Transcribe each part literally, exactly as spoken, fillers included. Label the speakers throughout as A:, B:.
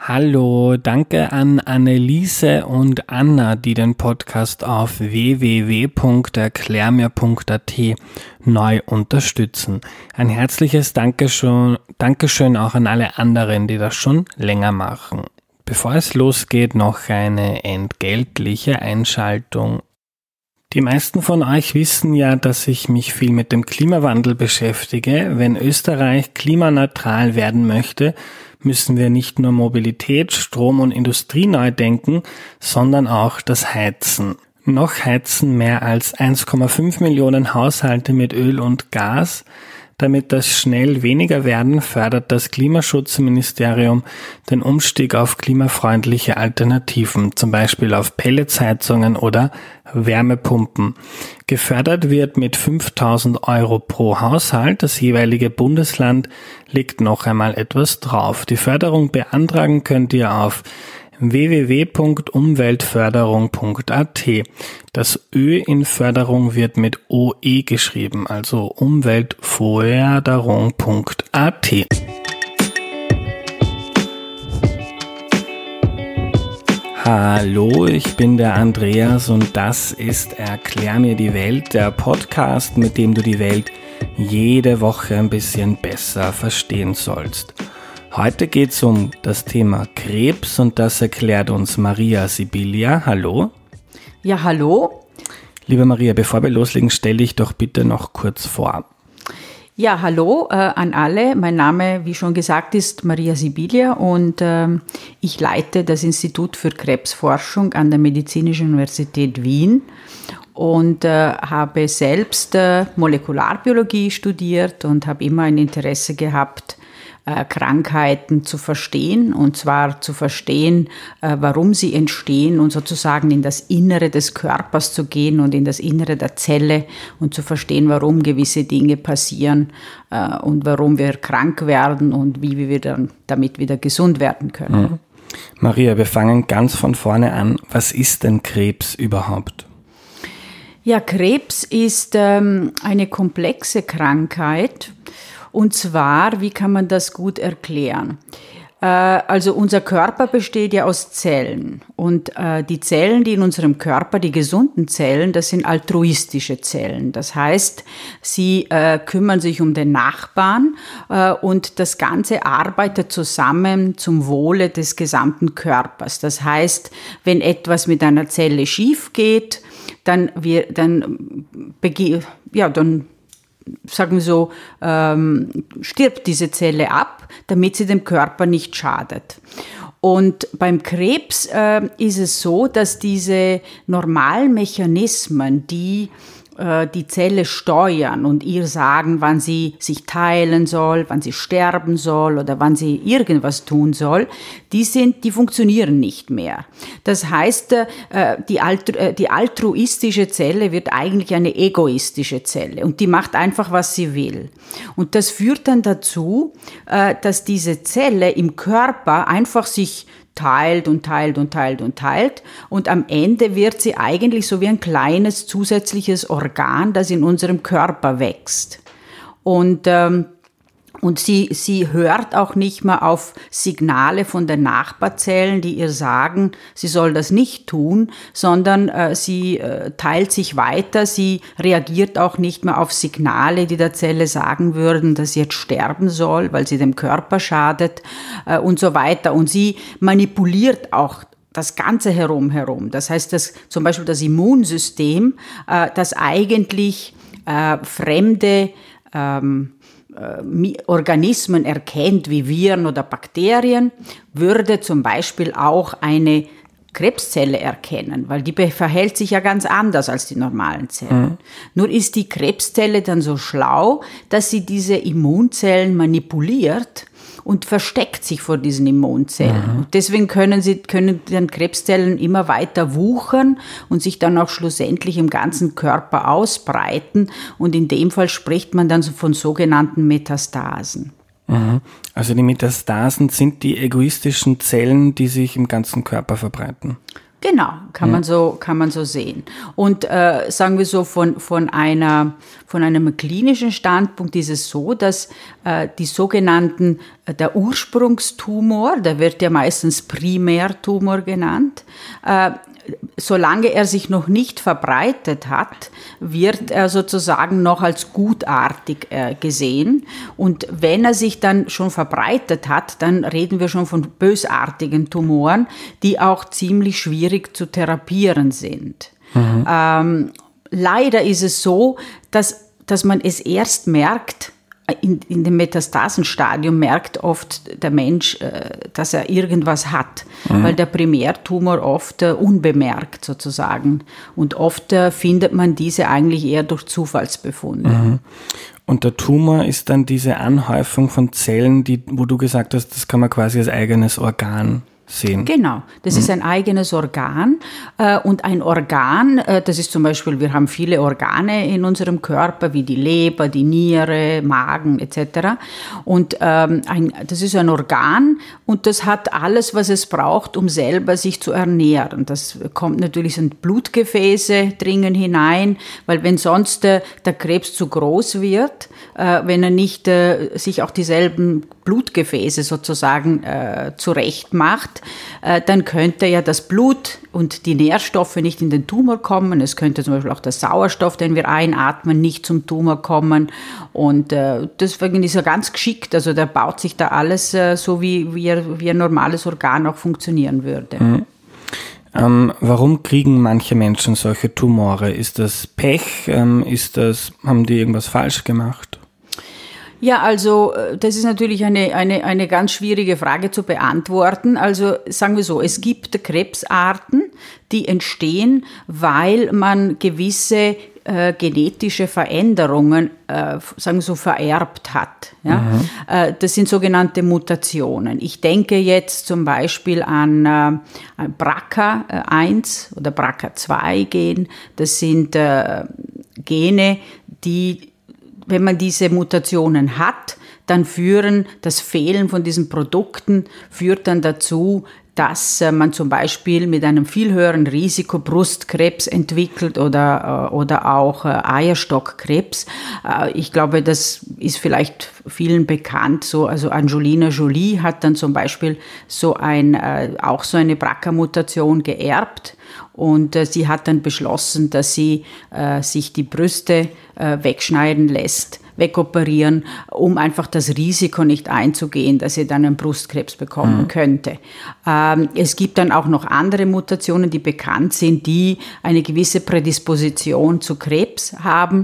A: Hallo, danke an Anneliese und Anna, die den Podcast auf w w w punkt erklärmir punkt a t neu unterstützen. Ein herzliches Dankeschön, Dankeschön auch an alle anderen, die das schon länger machen. Bevor es losgeht, noch eine entgeltliche Einschaltung. Die meisten von euch wissen ja, dass ich mich viel mit dem Klimawandel beschäftige. Wenn Österreich klimaneutral werden möchte, müssen wir nicht nur Mobilität, Strom und Industrie neu denken, sondern auch das Heizen. Noch heizen mehr als eins Komma fünf Millionen Haushalte mit Öl und Gas. Damit das schnell weniger werden, fördert das Klimaschutzministerium den Umstieg auf klimafreundliche Alternativen, zum Beispiel auf Pelletsheizungen oder Wärmepumpen. Gefördert wird mit fünftausend Euro pro Haushalt. Das jeweilige Bundesland legt noch einmal etwas drauf. Die Förderung beantragen könnt ihr auf w w w punkt umweltförderung punkt a t. Das Ö in Förderung wird mit O E geschrieben, also umweltförderung punkt a t. Hallo, ich bin der Andreas und das ist Erklär mir die Welt, der Podcast, mit dem du die Welt jede Woche ein bisschen besser verstehen sollst. Heute geht es um das Thema Krebs und das erklärt uns Maria Sibilia. Hallo.
B: Ja, hallo.
A: Liebe Maria, bevor wir loslegen, stell dich doch bitte noch kurz vor.
B: Ja, hallo äh, an alle. Mein Name, wie schon gesagt, ist Maria Sibilia und äh, ich leite das Institut für Krebsforschung an der Medizinischen Universität Wien und äh, habe selbst äh, Molekularbiologie studiert und habe immer ein Interesse gehabt, Krankheiten zu verstehen, und zwar zu verstehen, warum sie entstehen und sozusagen in das Innere des Körpers zu gehen und in das Innere der Zelle und zu verstehen, warum gewisse Dinge passieren und warum wir krank werden und wie wir dann damit wieder gesund werden können.
A: Mhm. Maria, wir fangen ganz von vorne an. Was ist denn Krebs überhaupt?
B: Ja, Krebs ist ähm, eine komplexe Krankheit. Und zwar, wie kann man das gut erklären? Äh, also unser Körper besteht ja aus Zellen. Und äh, die Zellen, die in unserem Körper, die gesunden Zellen, das sind altruistische Zellen. Das heißt, sie äh, kümmern sich um den Nachbarn äh, und das Ganze arbeitet zusammen zum Wohle des gesamten Körpers. Das heißt, wenn etwas mit einer Zelle schief geht, dann, wir, dann, bege- ja, dann sagen wir so, ähm, stirbt diese Zelle ab, damit sie dem Körper nicht schadet. Und beim Krebs äh, ist es so, dass diese normalen Mechanismen, die äh, die Zelle steuern und ihr sagen, wann sie sich teilen soll, wann sie sterben soll oder wann sie irgendwas tun soll, die sind, die funktionieren nicht mehr. Das heißt, äh, die, altru- äh, die altruistische Zelle wird eigentlich eine egoistische Zelle und die macht einfach, was sie will. Und das führt dann dazu, äh, dass diese Zelle im Körper einfach sich teilt und teilt und teilt und teilt und am Ende wird sie eigentlich so wie ein kleines zusätzliches Organ, das in unserem Körper wächst. Und ähm, Und sie, sie hört auch nicht mehr auf Signale von den Nachbarzellen, die ihr sagen, sie soll das nicht tun, sondern äh, sie äh, teilt sich weiter, sie reagiert auch nicht mehr auf Signale, die der Zelle sagen würden, dass sie jetzt sterben soll, weil sie dem Körper schadet äh, und so weiter. Und sie manipuliert auch das Ganze herum herum. Das heißt, dass zum Beispiel das Immunsystem, äh, das eigentlich äh, fremde ähm, Organismen erkennt, wie Viren oder Bakterien, würde zum Beispiel auch eine Krebszelle erkennen, weil die verhält sich ja ganz anders als die normalen Zellen. Mhm. Nur ist die Krebszelle dann so schlau, dass sie diese Immunzellen manipuliert und versteckt sich vor diesen Immunzellen. Mhm. Und deswegen können sie, können dann Krebszellen immer weiter wuchern und sich dann auch schlussendlich im ganzen Körper ausbreiten. Und in dem Fall spricht man dann von sogenannten Metastasen.
A: Mhm. Also die Metastasen sind die egoistischen Zellen, die sich im ganzen Körper verbreiten.
B: Genau, kann
A: Ja.
B: man so, kann man so sehen. Und äh, sagen wir so, von, von, einer, von einem klinischen Standpunkt ist es so, dass äh, die sogenannten, äh, der Ursprungstumor, der wird ja meistens Primärtumor genannt, äh, solange er sich noch nicht verbreitet hat, wird er sozusagen noch als gutartig äh, gesehen. Und wenn er sich dann schon verbreitet hat, dann reden wir schon von bösartigen Tumoren, die auch ziemlich schwierig zu therapieren sind. Mhm. Ähm, leider ist es so, dass, dass man es erst merkt, In, in dem Metastasenstadium merkt oft der Mensch, äh, dass er irgendwas hat, mhm. weil der Primärtumor oft äh, unbemerkt sozusagen. Und oft äh, findet man diese eigentlich eher durch Zufallsbefunde.
A: Mhm. Und der Tumor ist dann diese Anhäufung von Zellen, die, wo du gesagt hast, das kann man quasi als eigenes Organ sehen.
B: Genau, das mhm. ist ein eigenes Organ äh, und ein Organ, äh, das ist zum Beispiel, wir haben viele Organe in unserem Körper, wie die Leber, die Niere, Magen et cetera. Und ähm, ein, das ist ein Organ und das hat alles, was es braucht, um selber sich zu ernähren. Das kommt natürlich, sind Blutgefäße dringen hinein, weil wenn sonst äh, der Krebs zu groß wird, äh, wenn er nicht äh, sich auch dieselben Blutgefäße sozusagen äh, zurecht macht, äh, dann könnte ja das Blut und die Nährstoffe nicht in den Tumor kommen. Es könnte zum Beispiel auch der Sauerstoff, den wir einatmen, nicht zum Tumor kommen. Und äh, deswegen ist er ganz geschickt. Also der baut sich da alles äh, so, wie, wie, er, wie ein normales Organ auch funktionieren würde.
A: Mhm. Ähm, warum kriegen manche Menschen solche Tumore? Ist das Pech? Ähm, ist das, haben die irgendwas falsch gemacht?
B: Ja, also das ist natürlich eine, eine, eine ganz schwierige Frage zu beantworten. Also sagen wir so, es gibt Krebsarten, die entstehen, weil man gewisse äh, genetische Veränderungen, äh, sagen wir so, vererbt hat. Ja? Mhm. Äh, das sind sogenannte Mutationen. Ich denke jetzt zum Beispiel an, äh, an B R C A eins oder B R C A zwei Gen. Das sind äh, Gene, die, wenn man diese Mutationen hat, dann führen, das Fehlen von diesen Produkten führt dann dazu, dass man zum Beispiel mit einem viel höheren Risiko Brustkrebs entwickelt oder, oder auch Eierstockkrebs. Ich glaube, das ist vielleicht vielen bekannt. So, also Angelina Jolie hat dann zum Beispiel so ein, auch so eine B R C A-Mutation geerbt. Und äh, sie hat dann beschlossen, dass sie äh, sich die Brüste äh, wegschneiden lässt, wegoperieren, um einfach das Risiko nicht einzugehen, dass sie dann einen Brustkrebs bekommen mhm. könnte. Ähm, es gibt dann auch noch andere Mutationen, die bekannt sind, die eine gewisse Prädisposition zu Krebs haben.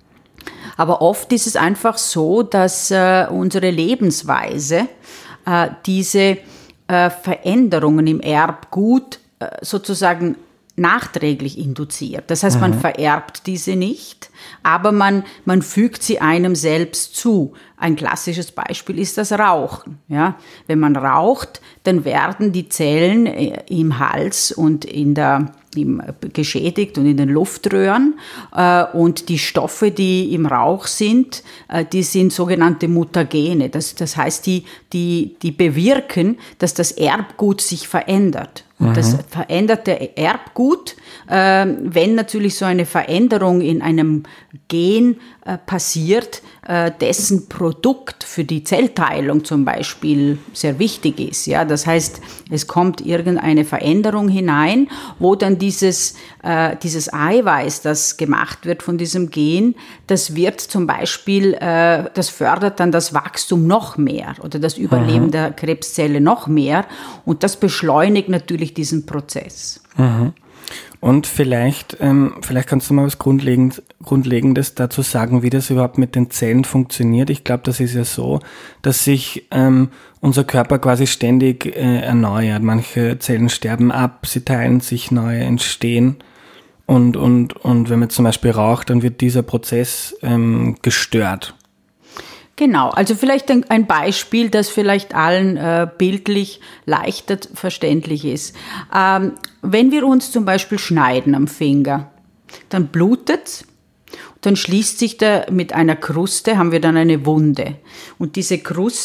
B: Aber oft ist es einfach so, dass äh, unsere Lebensweise äh, diese äh, Veränderungen im Erbgut äh, sozusagen nachträglich induziert. Das heißt, man mhm. vererbt diese nicht, aber man, man fügt sie einem selbst zu. Ein klassisches Beispiel ist das Rauchen. Ja? Wenn man raucht, dann werden die Zellen im Hals und in der im, geschädigt und in den Luftröhren äh, und die Stoffe, die im Rauch sind, äh, die sind sogenannte Mutagene. Das, das heißt, die, die, die bewirken, dass das Erbgut sich verändert. Und das veränderte Erbgut, äh, wenn natürlich so eine Veränderung in einem Gen äh, passiert, äh, dessen Produkt für die Zellteilung zum Beispiel sehr wichtig ist. Ja? Das heißt, es kommt irgendeine Veränderung hinein, wo dann dieses, äh, dieses Eiweiß, das gemacht wird von diesem Gen, das wird zum Beispiel, äh, das fördert dann das Wachstum noch mehr oder das Überleben mhm. der Krebszelle noch mehr und das beschleunigt natürlich diesen Prozess.
A: Mhm. Und vielleicht, ähm, vielleicht kannst du mal was Grundlegend, Grundlegendes dazu sagen, wie das überhaupt mit den Zellen funktioniert. Ich glaube, das ist ja so, dass sich ähm, unser Körper quasi ständig äh, erneuert. Manche Zellen sterben ab, sie teilen sich, neue entstehen. Und, und, und wenn man zum Beispiel raucht, dann wird dieser Prozess ähm, gestört.
B: Genau, also vielleicht ein, ein Beispiel, das vielleicht allen äh, bildlich leichter verständlich ist. Ähm, wenn wir uns zum Beispiel schneiden am Finger, dann blutet's, dann schließt sich da mit einer Kruste, haben wir dann eine Wunde. Und diese Kruste,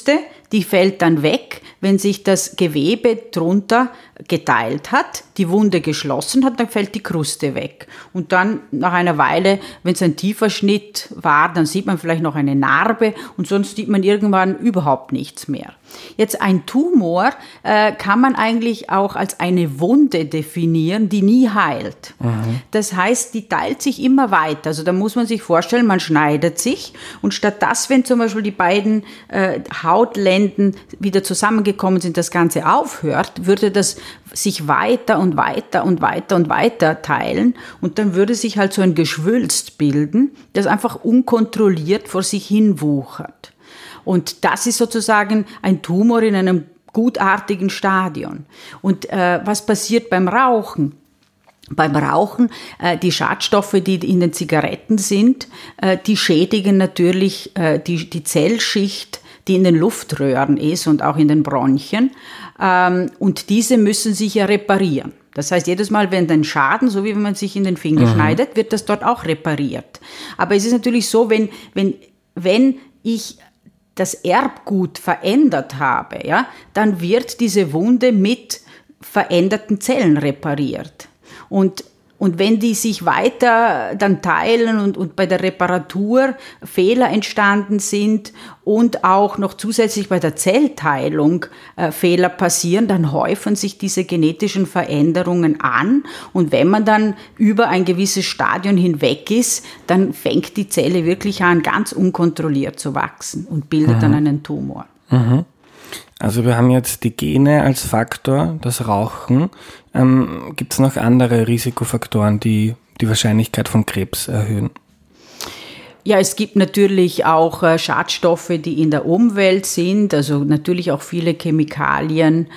B: die fällt dann weg, wenn sich das Gewebe drunter geteilt hat, die Wunde geschlossen hat, dann fällt die Kruste weg. Und dann nach einer Weile, wenn es ein tiefer Schnitt war, dann sieht man vielleicht noch eine Narbe und sonst sieht man irgendwann überhaupt nichts mehr. Jetzt ein Tumor äh, kann man eigentlich auch als eine Wunde definieren, die nie heilt. Mhm. Das heißt, die teilt sich immer weiter. Also da muss man sich vorstellen, man schneidet sich und statt dass, wenn zum Beispiel die beiden äh, Hautlenden wieder zusammengekommen sind, das Ganze aufhört, würde das sich weiter und weiter und weiter und weiter teilen und dann würde sich halt so ein Geschwülst bilden, das einfach unkontrolliert vor sich hin wuchert. Und das ist sozusagen ein Tumor in einem gutartigen Stadion. Und äh, was passiert beim Rauchen? Beim Rauchen, äh, die Schadstoffe, die in den Zigaretten sind, äh, die schädigen natürlich äh, die, die Zellschicht, die in den Luftröhren ist und auch in den Bronchien. Ähm, und diese müssen sich ja reparieren. Das heißt, jedes Mal, wenn ein Schaden, so wie wenn man sich in den Finger mhm. schneidet, wird das dort auch repariert. Aber es ist natürlich so, wenn, wenn, wenn ich das Erbgut verändert habe, ja, dann wird diese Wunde mit veränderten Zellen repariert. Und, und wenn die sich weiter dann teilen und, und bei der Reparatur Fehler entstanden sind und auch noch zusätzlich bei der Zellteilung äh, Fehler passieren, dann häufen sich diese genetischen Veränderungen an. Und wenn man dann über ein gewisses Stadion hinweg ist, dann fängt die Zelle wirklich an, ganz unkontrolliert zu wachsen und bildet mhm. dann einen Tumor.
A: Mhm. Also wir haben jetzt die Gene als Faktor, das Rauchen. Ähm, gibt es noch andere Risikofaktoren, die die Wahrscheinlichkeit von Krebs erhöhen?
B: Ja, es gibt natürlich auch äh, Schadstoffe, die in der Umwelt sind, also natürlich auch viele Chemikalien,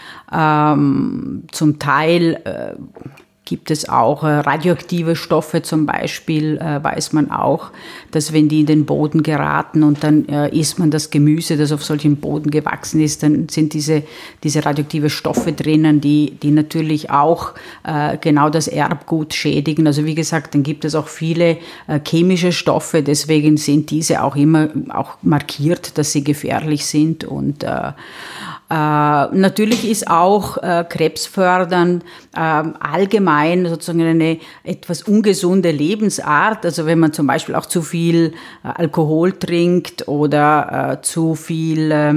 B: ähm, zum Teil äh, gibt es auch äh, radioaktive Stoffe zum Beispiel, äh, weiß man auch, dass wenn die in den Boden geraten und dann äh, isst man das Gemüse, das auf solchem Boden gewachsen ist, dann sind diese, diese radioaktive Stoffe drinnen, die, die natürlich auch äh, genau das Erbgut schädigen. Also wie gesagt, dann gibt es auch viele äh, chemische Stoffe, deswegen sind diese auch immer auch markiert, dass sie gefährlich sind und äh, Äh, natürlich ist auch äh, krebsfördernd äh, allgemein sozusagen eine etwas ungesunde Lebensart. Also wenn man zum Beispiel auch zu viel äh, Alkohol trinkt oder äh, zu viel äh,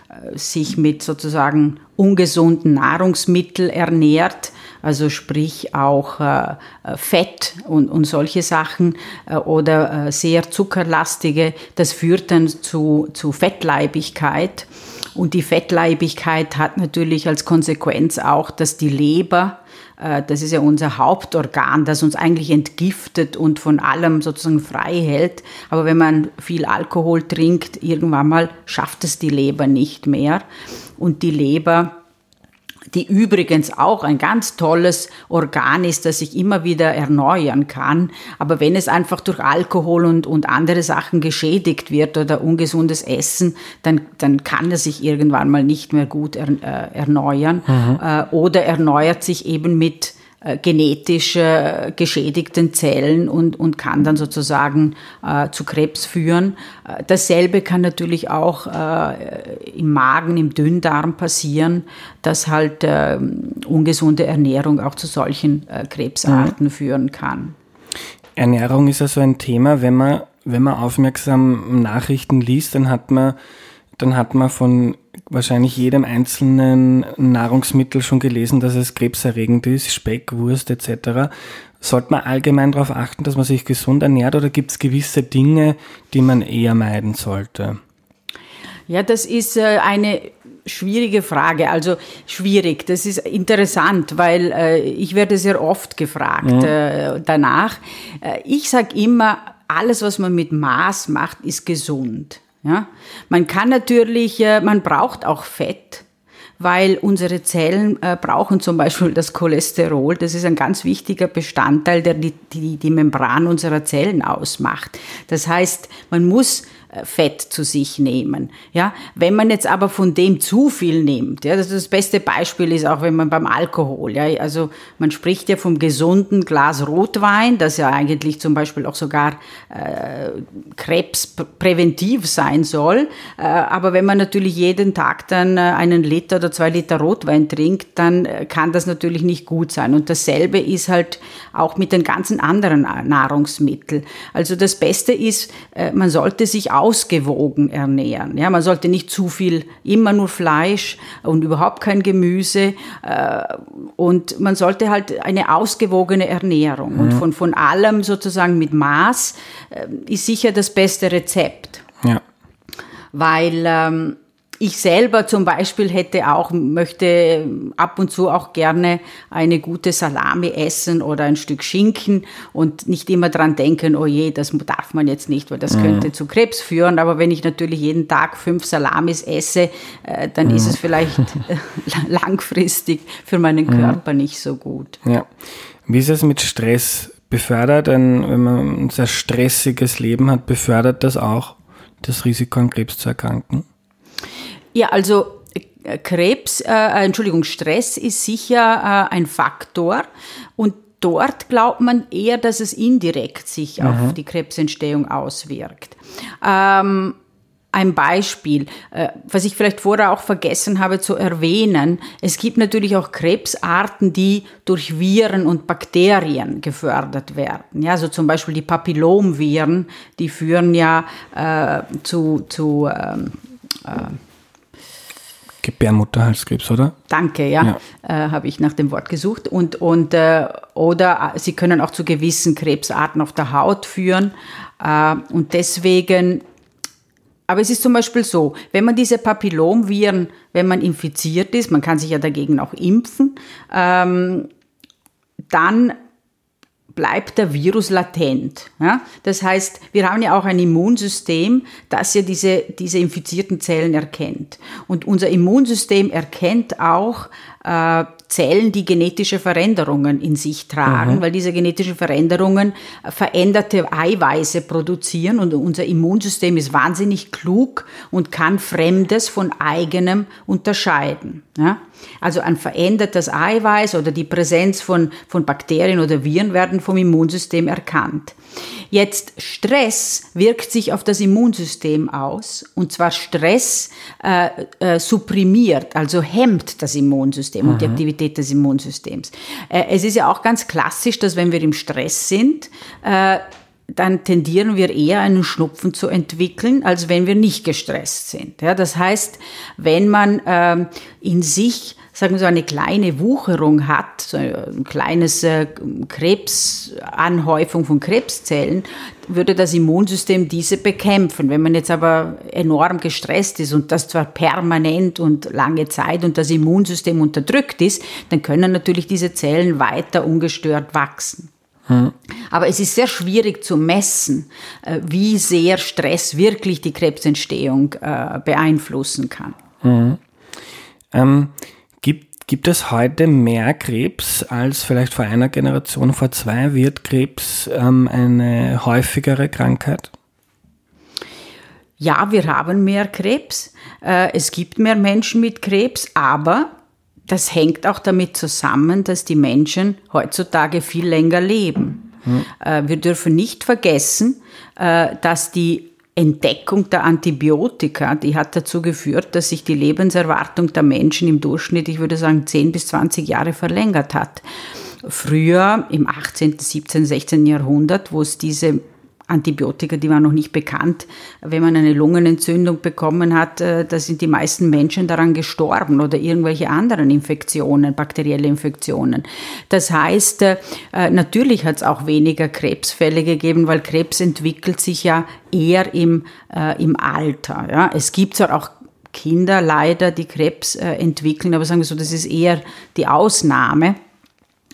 B: sich mit sozusagen ungesunden Nahrungsmitteln ernährt, also sprich auch äh, Fett und, und solche Sachen äh, oder äh, sehr zuckerlastige, das führt dann zu, zu Fettleibigkeit. Und die Fettleibigkeit hat natürlich als Konsequenz auch, dass die Leber, äh, das ist ja unser Hauptorgan, das uns eigentlich entgiftet und von allem sozusagen frei hält. Aber wenn man viel Alkohol trinkt, irgendwann mal schafft es die Leber nicht mehr. Und die Leber, die übrigens auch ein ganz tolles Organ ist, das sich immer wieder erneuern kann. Aber wenn es einfach durch Alkohol und, und andere Sachen geschädigt wird oder ungesundes Essen, dann, dann kann es sich irgendwann mal nicht mehr gut er, äh, erneuern. Mhm. Äh, oder erneuert sich eben mit äh, genetisch äh, geschädigten Zellen und, und kann dann sozusagen äh, zu Krebs führen. Äh, dasselbe kann natürlich auch äh, im Magen, im Dünndarm passieren, dass halt äh, ungesunde Ernährung auch zu solchen äh, Krebsarten mhm. führen kann.
A: Ernährung ist also ein Thema, wenn man, wenn man aufmerksam Nachrichten liest, dann hat man, dann hat man von wahrscheinlich jedem einzelnen Nahrungsmittel schon gelesen, dass es krebserregend ist, Speck, Wurst et cetera. Sollte man allgemein darauf achten, dass man sich gesund ernährt oder gibt es gewisse Dinge, die man eher meiden sollte?
B: Ja, das ist äh, eine schwierige Frage, also schwierig, das ist interessant, weil äh, ich werde sehr oft gefragt mhm. äh, danach. Äh, ich sage immer, alles, was man mit Maß macht, ist gesund. Ja? Man kann natürlich, äh, man braucht auch Fett, weil unsere Zellen äh, brauchen zum Beispiel das Cholesterol. Das ist ein ganz wichtiger Bestandteil, der die, die, die Membran unserer Zellen ausmacht. Das heißt, man muss Fett zu sich nehmen. Ja, wenn man jetzt aber von dem zu viel nimmt, ja, das, das beste Beispiel ist auch, wenn man beim Alkohol, ja, also man spricht ja vom gesunden Glas Rotwein, das ja eigentlich zum Beispiel auch sogar äh, krebspräventiv sein soll, äh, aber wenn man natürlich jeden Tag dann äh, einen Liter oder zwei Liter Rotwein trinkt, dann äh, kann das natürlich nicht gut sein. Und dasselbe ist halt auch mit den ganzen anderen Nahrungsmitteln. Also das Beste ist, äh, man sollte sich ausgewogen ernähren. Ja, man sollte nicht zu viel, immer nur Fleisch und überhaupt kein Gemüse. Äh, und man sollte halt eine ausgewogene Ernährung. Mhm. Und von, von allem sozusagen mit Maß äh, ist sicher das beste Rezept.
A: Ja.
B: Weil ähm, ich selber zum Beispiel hätte auch, möchte ab und zu auch gerne eine gute Salami essen oder ein Stück Schinken und nicht immer dran denken, oh je, das darf man jetzt nicht, weil das mhm. könnte zu Krebs führen. Aber wenn ich natürlich jeden Tag fünf Salamis esse, äh, dann mhm. ist es vielleicht langfristig für meinen Körper mhm. nicht so gut.
A: Ja. Wie ist es mit Stress? Befördert, ein, wenn man ein sehr stressiges Leben hat, befördert das auch das Risiko an Krebs zu erkranken?
B: Ja, also Krebs, äh, Entschuldigung, Stress ist sicher äh, ein Faktor und dort glaubt man eher, dass es indirekt sich mhm. auf die Krebsentstehung auswirkt. Ähm, ein Beispiel, äh, was ich vielleicht vorher auch vergessen habe zu erwähnen, es gibt natürlich auch Krebsarten, die durch Viren und Bakterien gefördert werden. Ja, also zum Beispiel die Papillomviren, die führen ja äh, zu, zu ähm, äh,
A: Gebärmutterhalskrebs, oder?
B: Danke, ja, ja. Äh, habe ich nach dem Wort gesucht. Und, und, äh, oder sie können auch zu gewissen Krebsarten auf der Haut führen. Äh, und deswegen, aber es ist zum Beispiel so, wenn man diese Papillomviren, wenn man infiziert ist, man kann sich ja dagegen auch impfen, ähm, dann bleibt der Virus latent. Ja? Das heißt, wir haben ja auch ein Immunsystem, das ja diese, diese infizierten Zellen erkennt. Und unser Immunsystem erkennt auch äh, Zellen, die genetische Veränderungen in sich tragen, mhm. weil diese genetischen Veränderungen veränderte Eiweiße produzieren und unser Immunsystem ist wahnsinnig klug und kann Fremdes von eigenem unterscheiden. Ja? Also ein verändertes Eiweiß oder die Präsenz von, von Bakterien oder Viren werden vom Immunsystem erkannt. Jetzt Stress wirkt sich auf das Immunsystem aus und zwar Stress äh, äh, supprimiert, also hemmt das Immunsystem mhm. und die Aktivität des Immunsystems. Äh, es ist ja auch ganz klassisch, dass wenn wir im Stress sind, äh, dann tendieren wir eher einen Schnupfen zu entwickeln, als wenn wir nicht gestresst sind. Ja, das heißt, wenn man ähm, in sich, sagen wir so, eine kleine Wucherung hat, so ein kleines äh, Krebsanhäufung von Krebszellen, würde das Immunsystem diese bekämpfen. Wenn man jetzt aber enorm gestresst ist und das zwar permanent und lange Zeit und das Immunsystem unterdrückt ist, dann können natürlich diese Zellen weiter ungestört wachsen. Hm. Aber es ist sehr schwierig zu messen, wie sehr Stress wirklich die Krebsentstehung beeinflussen kann.
A: Hm. Ähm, gibt, gibt es heute mehr Krebs als vielleicht vor einer Generation, vor zwei? Wird Krebs ähm, eine häufigere Krankheit?
B: Ja, wir haben mehr Krebs. Es gibt mehr Menschen mit Krebs, aber das hängt auch damit zusammen, dass die Menschen heutzutage viel länger leben. Hm. Wir dürfen nicht vergessen, dass die Entdeckung der Antibiotika, die hat dazu geführt, dass sich die Lebenserwartung der Menschen im Durchschnitt, ich würde sagen, zehn bis zwanzig Jahre verlängert hat. Früher, im achtzehnten, siebzehnten, sechzehnten Jahrhundert, wo es diese Antibiotika, die waren noch nicht bekannt. Wenn man eine Lungenentzündung bekommen hat, da sind die meisten Menschen daran gestorben oder irgendwelche anderen Infektionen, bakterielle Infektionen. Das heißt, natürlich hat es auch weniger Krebsfälle gegeben, weil Krebs entwickelt sich ja eher im, äh, im Alter. Ja. Es gibt zwar auch Kinder leider, die Krebs äh, entwickeln, aber sagen wir so, das ist eher die Ausnahme.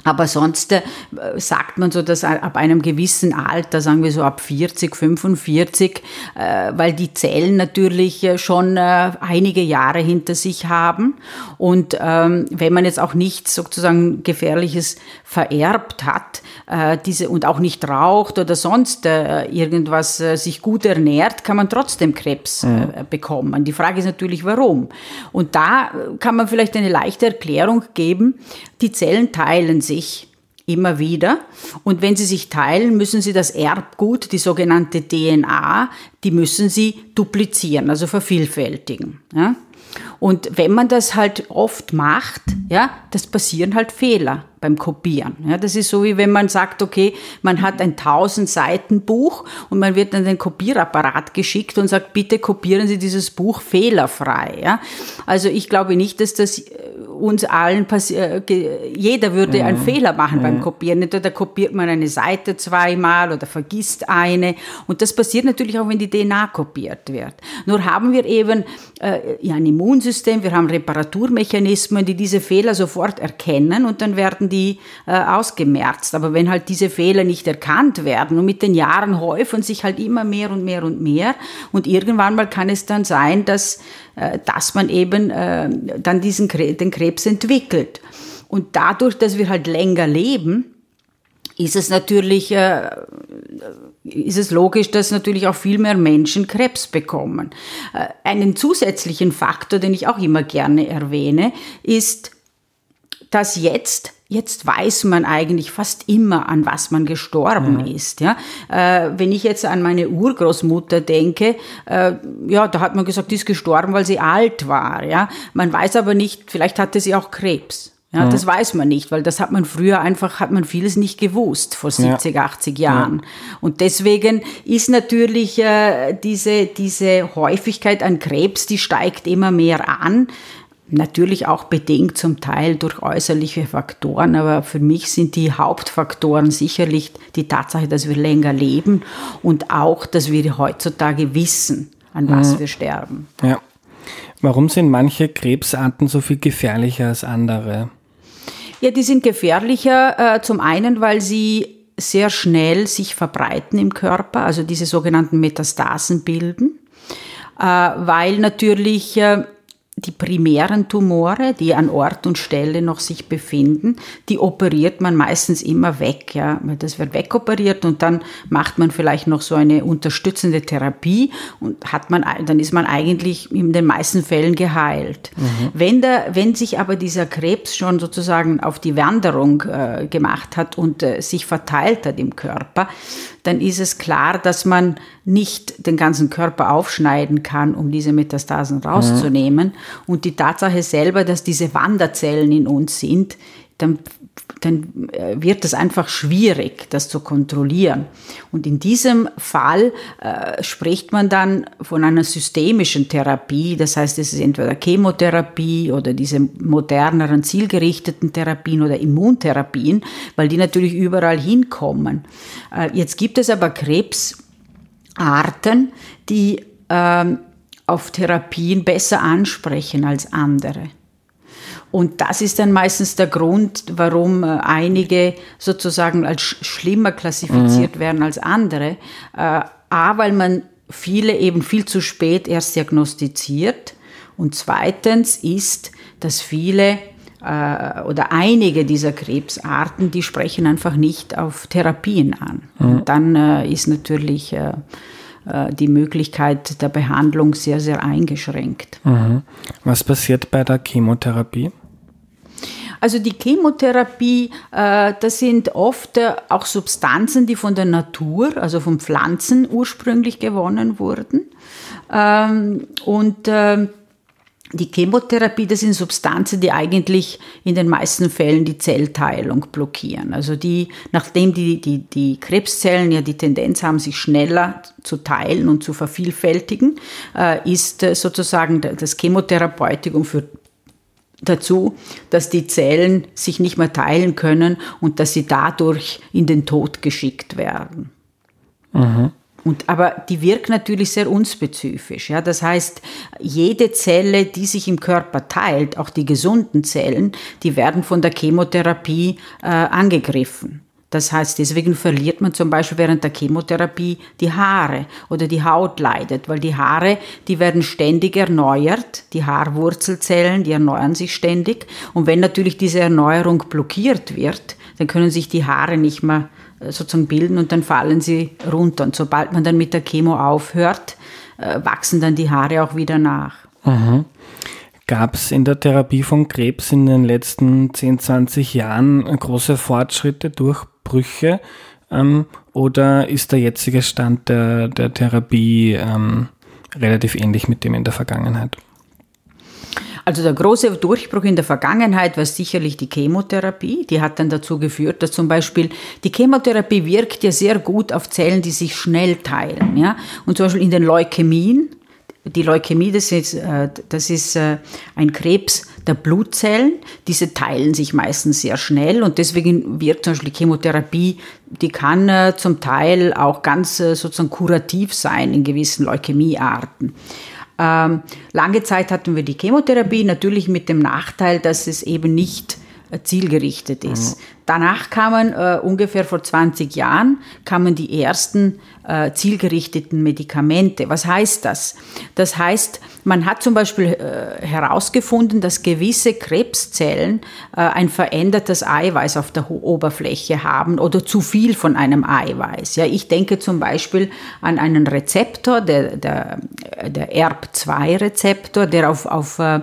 B: Aber sonst äh, sagt man so, dass ab einem gewissen Alter, sagen wir so ab vierzig, fünfundvierzig, äh, weil die Zellen natürlich äh, schon äh, einige Jahre hinter sich haben. Und ähm, wenn man jetzt auch nichts sozusagen Gefährliches vererbt hat, äh, diese und auch nicht raucht oder sonst äh, irgendwas äh, sich gut ernährt, kann man trotzdem Krebs äh, bekommen. Die Frage ist natürlich, warum? Und da kann man vielleicht eine leichte Erklärung geben. Die Zellen teilen sich immer wieder und wenn sie sich teilen, müssen sie das Erbgut, die sogenannte D N A, die müssen sie duplizieren, also vervielfältigen. Ja? Und wenn man das halt oft macht, ja, das passieren halt Fehler beim Kopieren. Ja, das ist so, wie wenn man sagt, okay, man hat ein tausend Seiten Buch und man wird an den Kopierapparat geschickt und sagt, bitte kopieren Sie dieses Buch fehlerfrei. Ja, also ich glaube nicht, dass das uns allen passiert. Jeder würde einen mhm. Fehler machen mhm. beim Kopieren. Entweder kopiert man eine Seite zweimal oder vergisst eine. Und das passiert natürlich auch, wenn die D N A kopiert wird. Nur haben wir eben äh, ja, ein Immunsystem, wir haben Reparaturmechanismen, die diese Fehler sofort erkennen und dann werden die äh, ausgemerzt. Aber wenn halt diese Fehler nicht erkannt werden und mit den Jahren häufen sich halt immer mehr und mehr und mehr und irgendwann mal kann es dann sein, dass, äh, dass man eben äh, dann diesen den Krebs entwickelt. Und dadurch, dass wir halt länger leben, ist es natürlich, äh, ist es logisch, dass natürlich auch viel mehr Menschen Krebs bekommen. Äh, einen zusätzlichen Faktor, den ich auch immer gerne erwähne, ist, dass jetzt Jetzt weiß man eigentlich fast immer, an was man gestorben mhm. ist. Ja? Äh, wenn ich jetzt an meine Urgroßmutter denke, äh, ja, da hat man gesagt, die ist gestorben, weil sie alt war. Ja? Man weiß aber nicht, vielleicht hatte sie auch Krebs. Ja, mhm. Das weiß man nicht, weil das hat man früher einfach, hat man vieles nicht gewusst vor siebzig, ja. achtzig Jahren. Ja. Und deswegen ist natürlich äh, diese, diese Häufigkeit an Krebs, die steigt immer mehr an. Natürlich auch bedingt zum Teil durch äußerliche Faktoren, aber für mich sind die Hauptfaktoren sicherlich die Tatsache, dass wir länger leben und auch, dass wir heutzutage wissen, an was mhm. wir sterben.
A: Ja. Warum sind manche Krebsarten so viel gefährlicher als andere?
B: Ja, die sind gefährlicher, äh, zum einen, weil sie sehr schnell sich verbreiten im Körper, also diese sogenannten Metastasen bilden, äh, weil natürlich äh, die primären Tumore, die an Ort und Stelle noch sich befinden, die operiert man meistens immer weg. Ja. Das wird wegoperiert und dann macht man vielleicht noch so eine unterstützende Therapie und hat man, dann ist man eigentlich in den meisten Fällen geheilt. Mhm. Wenn, der, wenn sich aber dieser Krebs schon sozusagen auf die Wanderung äh, gemacht hat und äh, sich verteilt hat im Körper, dann ist es klar, dass man nicht den ganzen Körper aufschneiden kann, um diese Metastasen rauszunehmen. Mhm. Und die Tatsache selber, dass diese Wanderzellen in uns sind, dann, dann wird es einfach schwierig, das zu kontrollieren. Und in diesem Fall äh, spricht man dann von einer systemischen Therapie. Das heißt, es ist entweder Chemotherapie oder diese moderneren, zielgerichteten Therapien oder Immuntherapien, weil die natürlich überall hinkommen. Äh, jetzt gibt es aber Krebsarten, die äh, auf Therapien besser ansprechen als andere. Und das ist dann meistens der Grund, warum einige sozusagen als schlimmer klassifiziert mhm. werden als andere. A, weil man viele eben viel zu spät erst diagnostiziert. Und zweitens ist, dass viele äh, oder einige dieser Krebsarten, die sprechen einfach nicht auf Therapien an. Mhm. Und dann äh, ist natürlich äh, die Möglichkeit der Behandlung sehr, sehr eingeschränkt.
A: Mhm. Was passiert bei der Chemotherapie?
B: Also die Chemotherapie, äh, das sind oft äh, auch Substanzen, die von der Natur, also von Pflanzen ursprünglich gewonnen wurden. Ähm, und äh, die Chemotherapie, das sind Substanzen, die eigentlich in den meisten Fällen die Zellteilung blockieren. Also die, nachdem die, die, die Krebszellen ja die Tendenz haben, sich schneller zu teilen und zu vervielfältigen, äh, ist äh, sozusagen das Chemotherapeutikum führt dazu, dass die Zellen sich nicht mehr teilen können und dass sie dadurch in den Tod geschickt werden.
A: Mhm.
B: Und, aber die wirkt natürlich sehr unspezifisch. Ja? Das heißt, jede Zelle, die sich im Körper teilt, auch die gesunden Zellen, die werden von der Chemotherapie äh, angegriffen. Das heißt, deswegen verliert man zum Beispiel während der Chemotherapie die Haare oder die Haut leidet, weil die Haare, die werden ständig erneuert, die Haarwurzelzellen, die erneuern sich ständig. Und wenn natürlich diese Erneuerung blockiert wird, dann können sich die Haare nicht mehr sozusagen bilden und dann fallen sie runter. Und sobald man dann mit der Chemo aufhört, wachsen dann die Haare auch wieder nach.
A: Mhm. Gab es in der Therapie von Krebs in den letzten zehn, zwanzig Jahren große Fortschritte, Durchbrüche ähm, oder ist der jetzige Stand der, der Therapie ähm, relativ ähnlich mit dem in der Vergangenheit?
B: Also der große Durchbruch in der Vergangenheit war sicherlich die Chemotherapie. Die hat dann dazu geführt, dass zum Beispiel die Chemotherapie wirkt ja sehr gut auf Zellen, die sich schnell teilen. Ja? Und zum Beispiel in den Leukämien. Die Leukämie, das ist, das ist ein Krebs der Blutzellen. Diese teilen sich meistens sehr schnell und deswegen wirkt zum Beispiel die Chemotherapie, die kann zum Teil auch ganz sozusagen kurativ sein in gewissen Leukämiearten. Ähm, lange Zeit hatten wir die Chemotherapie, natürlich mit dem Nachteil, dass es eben nicht zielgerichtet ist. Mhm. Danach kamen äh, ungefähr vor zwanzig Jahren kamen die ersten äh, zielgerichteten Medikamente. Was heißt das? Das heißt, man hat zum Beispiel äh, herausgefunden, dass gewisse Krebszellen äh, ein verändertes Eiweiß auf der Oberfläche haben oder zu viel von einem Eiweiß. Ja, ich denke zum Beispiel an einen Rezeptor, der, der, der E R B zwei Rezeptor, der auf, auf äh,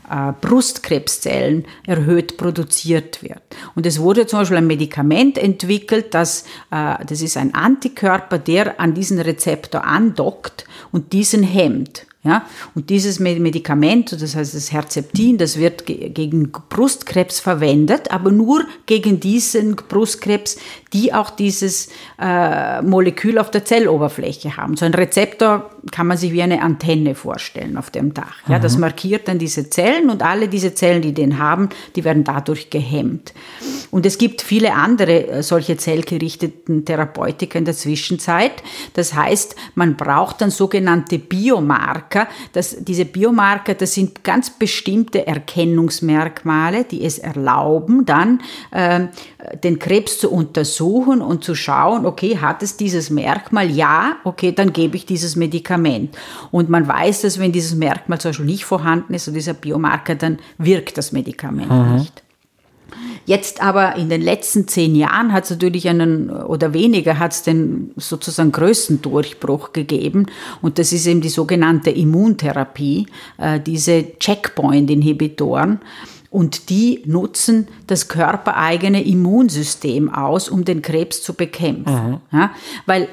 B: Brustkrebszellen erhöht produziert wird. Und es wurde zum Beispiel ein Medikament entwickelt, das, das ist ein Antikörper, der an diesen Rezeptor andockt und diesen hemmt. Ja, und dieses Medikament, das heißt das Herceptin, das wird ge- gegen Brustkrebs verwendet, aber nur gegen diesen Brustkrebs, die auch dieses äh, Molekül auf der Zelloberfläche haben. So ein Rezeptor kann man sich wie eine Antenne vorstellen auf dem Dach. Ja, das markiert dann diese Zellen und alle diese Zellen, die den haben, die werden dadurch gehemmt. Und es gibt viele andere äh, solche zellgerichteten Therapeutika in der Zwischenzeit. Das heißt, man braucht dann sogenannte Biomarker. Das, diese Biomarker, das sind ganz bestimmte Erkennungsmerkmale, die es erlauben, dann äh, den Krebs zu untersuchen und zu schauen, okay, hat es dieses Merkmal? Ja, okay, dann gebe ich dieses Medikament. Und man weiß, dass wenn dieses Merkmal zum Beispiel nicht vorhanden ist, so dieser Biomarker, dann wirkt das Medikament mhm. nicht. Jetzt aber in den letzten zehn Jahren hat es natürlich einen, oder weniger hat es den sozusagen größten Durchbruch gegeben. Und das ist eben die sogenannte Immuntherapie, äh, diese Checkpoint-Inhibitoren. Und die nutzen das körpereigene Immunsystem aus, um den Krebs zu bekämpfen. Mhm. Ja, weil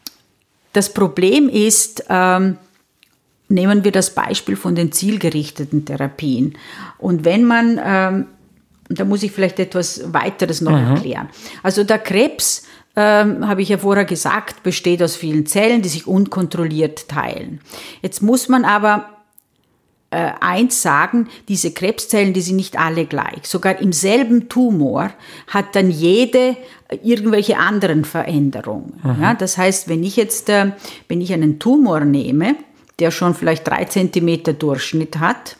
B: das Problem ist, ähm, nehmen wir das Beispiel von den zielgerichteten Therapien. Und wenn man ähm, da muss ich vielleicht etwas weiteres noch mhm. erklären. Also der Krebs, ähm, habe ich ja vorher gesagt, besteht aus vielen Zellen, die sich unkontrolliert teilen. Jetzt muss man aber äh, eins sagen, diese Krebszellen, die sind nicht alle gleich. Sogar im selben Tumor hat dann jede irgendwelche anderen Veränderungen. Mhm. Ja, das heißt, wenn ich jetzt äh, wenn ich einen Tumor nehme, der schon vielleicht drei Zentimeter Durchschnitt hat,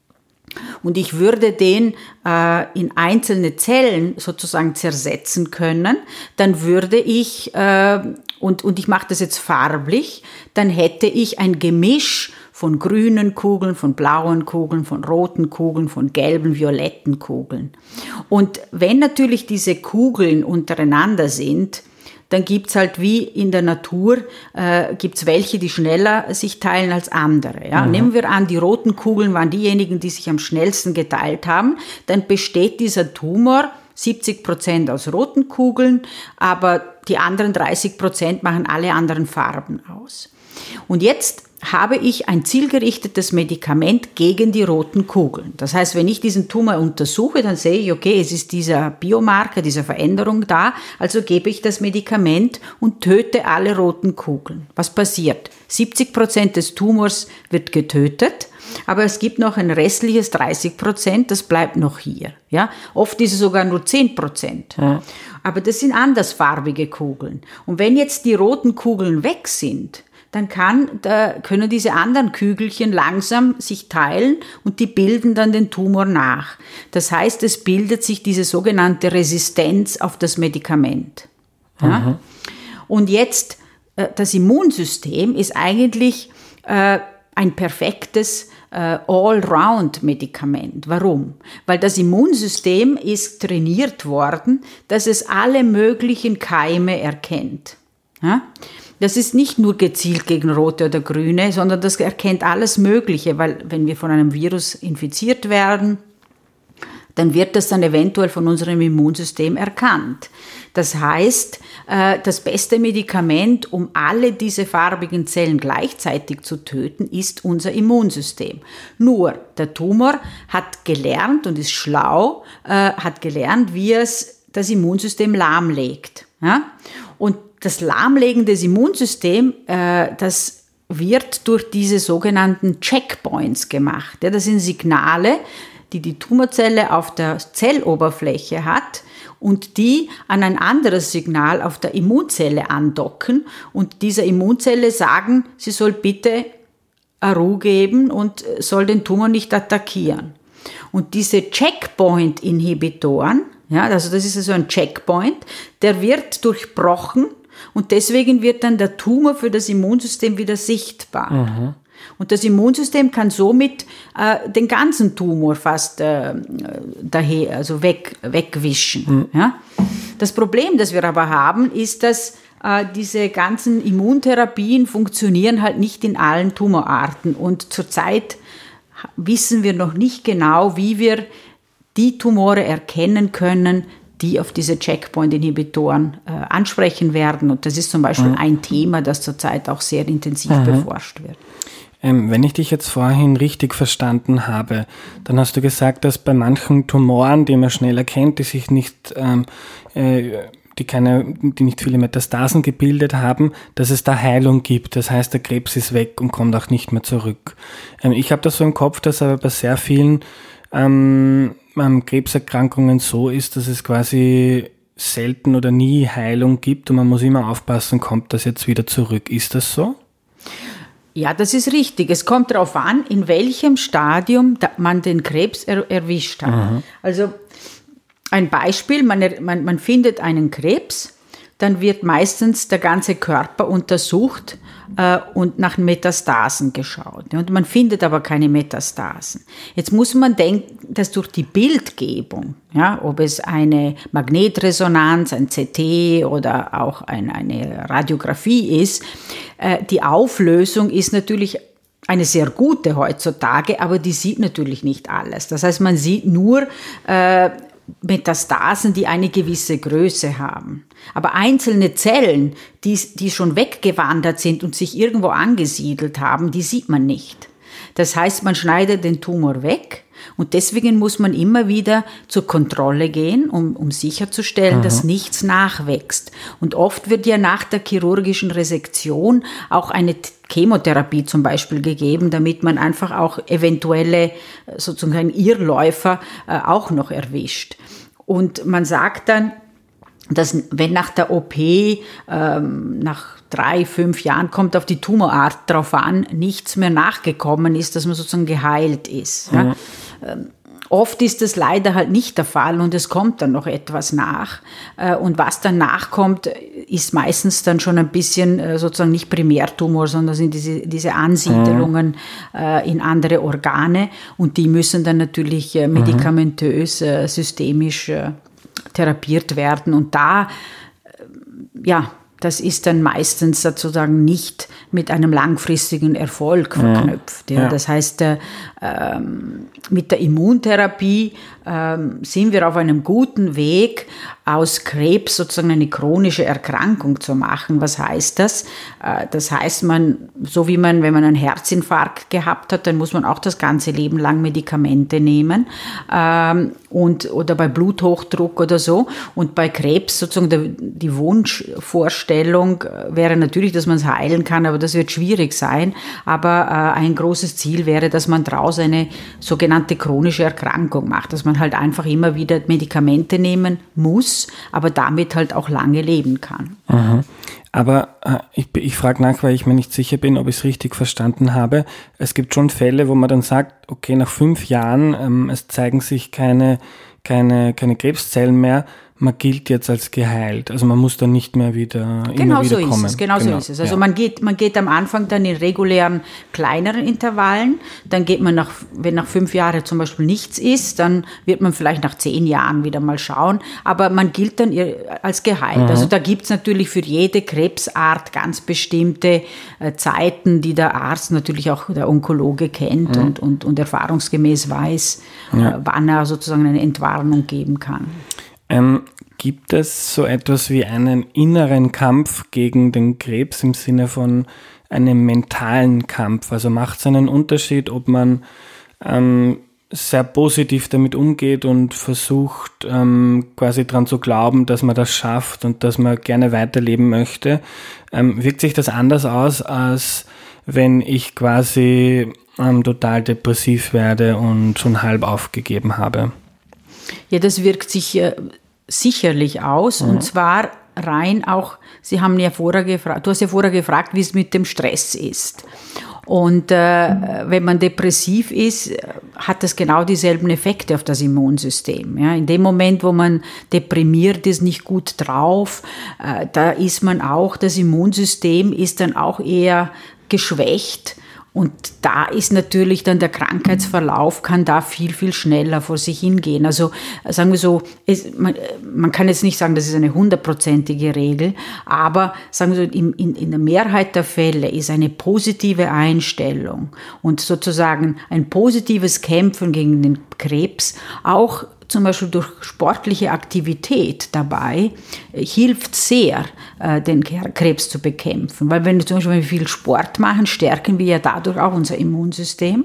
B: und ich würde den äh, in einzelne Zellen sozusagen zersetzen können, dann würde ich, äh, und, und ich mache das jetzt farblich, dann hätte ich ein Gemisch von grünen Kugeln, von blauen Kugeln, von roten Kugeln, von gelben, violetten Kugeln. Und wenn natürlich diese Kugeln untereinander sind, dann gibt's halt wie in der Natur, äh, gibt's welche, die schneller sich teilen als andere. Ja? Mhm. Nehmen wir an, die roten Kugeln waren diejenigen, die sich am schnellsten geteilt haben, dann besteht dieser Tumor siebzig Prozent aus roten Kugeln, aber die anderen dreißig Prozent machen alle anderen Farben aus. Und jetzt habe ich ein zielgerichtetes Medikament gegen die roten Kugeln. Das heißt, wenn ich diesen Tumor untersuche, dann sehe ich, okay, es ist dieser Biomarker, diese Veränderung da, also gebe ich das Medikament und töte alle roten Kugeln. Was passiert? siebzig Prozent des Tumors wird getötet, aber es gibt noch ein restliches dreißig Prozent, das bleibt noch hier. Ja? Oft ist es sogar nur zehn Prozent. Ja. Aber das sind andersfarbige Kugeln. Und wenn jetzt die roten Kugeln weg sind, dann kann, da können diese anderen Kügelchen langsam sich teilen und die bilden dann den Tumor nach. Das heißt, es bildet sich diese sogenannte Resistenz auf das Medikament. Ja? Mhm. Und jetzt, das Immunsystem ist eigentlich äh, ein perfektes äh, All-Round-Medikament. Warum? Weil das Immunsystem ist trainiert worden, dass es alle möglichen Keime erkennt. Ja? Das ist nicht nur gezielt gegen rote oder grüne, sondern das erkennt alles Mögliche, weil wenn wir von einem Virus infiziert werden, dann wird das dann eventuell von unserem Immunsystem erkannt. Das heißt, das beste Medikament, um alle diese farbigen Zellen gleichzeitig zu töten, ist unser Immunsystem. Nur, der Tumor hat gelernt und ist schlau, hat gelernt, wie es das Immunsystem lahmlegt. Und das Lahmlegen des Immunsystems, das wird durch diese sogenannten Checkpoints gemacht. Das sind Signale, die die Tumorzelle auf der Zelloberfläche hat und die an ein anderes Signal auf der Immunzelle andocken und dieser Immunzelle sagen, sie soll bitte eine Ruhe geben und soll den Tumor nicht attackieren. Und diese Checkpoint-Inhibitoren, ja, also das ist also ein Checkpoint, der wird durchbrochen und deswegen wird dann der Tumor für das Immunsystem wieder sichtbar. Mhm. Und das Immunsystem kann somit äh, den ganzen Tumor fast äh, daher, also weg, wegwischen. Mhm. Ja? Das Problem, das wir aber haben, ist, dass äh, diese ganzen Immuntherapien funktionieren halt nicht in allen Tumorarten. Und zurzeit wissen wir noch nicht genau, wie wir die Tumore erkennen können, die auf diese Checkpoint-Inhibitoren äh, ansprechen werden. Und das ist zum Beispiel mhm. ein Thema, das zurzeit auch sehr intensiv mhm. beforscht wird.
A: Ähm, wenn ich dich jetzt vorhin richtig verstanden habe, dann hast du gesagt, dass bei manchen Tumoren, die man schnell erkennt, die sich nicht, ähm, äh, die keine, die nicht viele Metastasen gebildet haben, dass es da Heilung gibt. Das heißt, der Krebs ist weg und kommt auch nicht mehr zurück. Ähm, ich habe das so im Kopf, dass aber bei sehr vielen ähm, Krebserkrankungen so ist, dass es quasi selten oder nie Heilung gibt und man muss immer aufpassen, kommt das jetzt wieder zurück. Ist das so?
B: Ja, das ist richtig. Es kommt darauf an, in welchem Stadium man den Krebs er- erwischt hat. Mhm. Also ein Beispiel, man, man, man findet einen Krebs, dann wird meistens der ganze Körper untersucht äh, und nach Metastasen geschaut. Und man findet aber keine Metastasen. Jetzt muss man denken, dass durch die Bildgebung, ja, ob es eine Magnetresonanz, ein C T oder auch ein, eine Radiographie ist, äh, die Auflösung ist natürlich eine sehr gute heutzutage, aber die sieht natürlich nicht alles. Das heißt, man sieht nur äh, Metastasen, die eine gewisse Größe haben. Aber einzelne Zellen, die, die schon weggewandert sind und sich irgendwo angesiedelt haben, die sieht man nicht. Das heißt, man schneidet den Tumor weg und deswegen muss man immer wieder zur Kontrolle gehen, um, um sicherzustellen, mhm. dass nichts nachwächst. Und oft wird ja nach der chirurgischen Resektion auch eine Chemotherapie zum Beispiel gegeben, damit man einfach auch eventuelle sozusagen Irrläufer äh, auch noch erwischt. Und man sagt dann, dass wenn nach der O P, ähm, nach drei, fünf Jahren, kommt auf die Tumorart drauf an, nichts mehr nachgekommen ist, dass man sozusagen geheilt ist. Mhm. Ja? Ähm, oft ist das leider halt nicht der Fall und es kommt dann noch etwas nach. Äh, und was dann nachkommt, ist meistens dann schon ein bisschen äh, sozusagen nicht Primärtumor, sondern sind diese, diese Ansiedelungen mhm. äh, in andere Organe und die müssen dann natürlich äh, medikamentös, äh, systemisch äh, therapiert werden. Und da, ja, das ist dann meistens sozusagen nicht mit einem langfristigen Erfolg verknüpft. Ja. Ja. Das heißt, äh, ähm, mit der Immuntherapie ähm, sind wir auf einem guten Weg, aus Krebs sozusagen eine chronische Erkrankung zu machen. Was heißt das? Äh, das heißt, man, so wie man, wenn man einen Herzinfarkt gehabt hat, dann muss man auch das ganze Leben lang Medikamente nehmen, ähm, und, oder bei Bluthochdruck oder so. Und bei Krebs sozusagen der, die Wunschvorstellung wäre natürlich, dass man es heilen kann, aber das wird schwierig sein. Aber äh, ein großes Ziel wäre, dass man daraus eine sogenannte chronische Erkrankung macht, dass man halt einfach immer wieder Medikamente nehmen muss, aber damit halt auch lange leben kann.
A: Mhm. Aber äh, ich, ich frage nach, weil ich mir nicht sicher bin, ob ich es richtig verstanden habe. Es gibt schon Fälle, wo man dann sagt, okay, nach fünf Jahren, ähm, es zeigen sich keine, keine, keine Krebszellen mehr, man gilt jetzt als geheilt. Also man muss dann nicht mehr wieder,
B: genau
A: immer wieder
B: so
A: kommen.
B: Ist es, genau, genau so ist es. Also
A: ja.
B: man geht, man geht am Anfang dann in regulären, kleineren Intervallen. Dann geht man nach, wenn nach fünf Jahren zum Beispiel nichts ist, dann wird man vielleicht nach zehn Jahren wieder mal schauen. Aber man gilt dann als geheilt. Mhm. Also da gibt es natürlich für jede Krebsart ganz bestimmte äh, Zeiten, die der Arzt, natürlich auch der Onkologe kennt, mhm. und, und, und erfahrungsgemäß weiß, ja. äh, wann er sozusagen eine Entwarnung geben kann.
A: Ähm, gibt es so etwas wie einen inneren Kampf gegen den Krebs im Sinne von einem mentalen Kampf? Also macht es einen Unterschied, ob man ähm, sehr positiv damit umgeht und versucht ähm, quasi daran zu glauben, dass man das schafft und dass man gerne weiterleben möchte? Ähm, wirkt sich das anders aus, als wenn ich quasi ähm, total depressiv werde und schon halb aufgegeben habe?
B: Ja, das wirkt sich äh, sicherlich aus, mhm. und zwar rein auch, Sie haben ja vorher gefragt, du hast ja vorher gefragt, wie es mit dem Stress ist. Und äh, wenn man depressiv ist, hat das genau dieselben Effekte auf das Immunsystem. Ja, in dem Moment, wo man deprimiert ist, nicht gut drauf, äh, da ist man auch, das Immunsystem ist dann auch eher geschwächt. Und da ist natürlich dann der Krankheitsverlauf, kann da viel, viel schneller vor sich hingehen. Also sagen wir so, es, man, man kann jetzt nicht sagen, das ist eine hundertprozentige Regel, aber sagen wir so, in, in, in der Mehrheit der Fälle ist eine positive Einstellung und sozusagen ein positives Kämpfen gegen den Krebs auch zum Beispiel durch sportliche Aktivität dabei, äh, hilft sehr, äh, den Krebs zu bekämpfen. Weil wenn wir zum Beispiel viel Sport machen, stärken wir ja dadurch auch unser Immunsystem.